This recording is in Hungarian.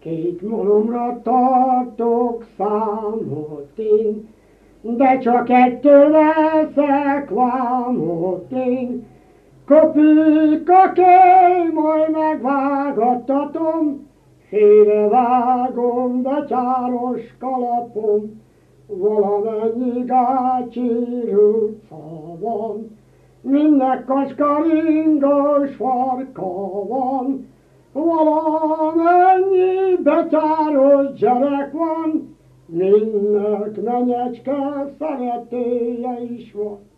Két malomra tartok számot én, de csak ettől leszek vámot én. Kopika kell, majd megvágattatom, félrevágom, de csáros kalapom, valamennyi gácsi ruca van, mindnek kacskaringos farka van, valamennyi becsáros gyerek van, mindnek menyecske szeretője is van.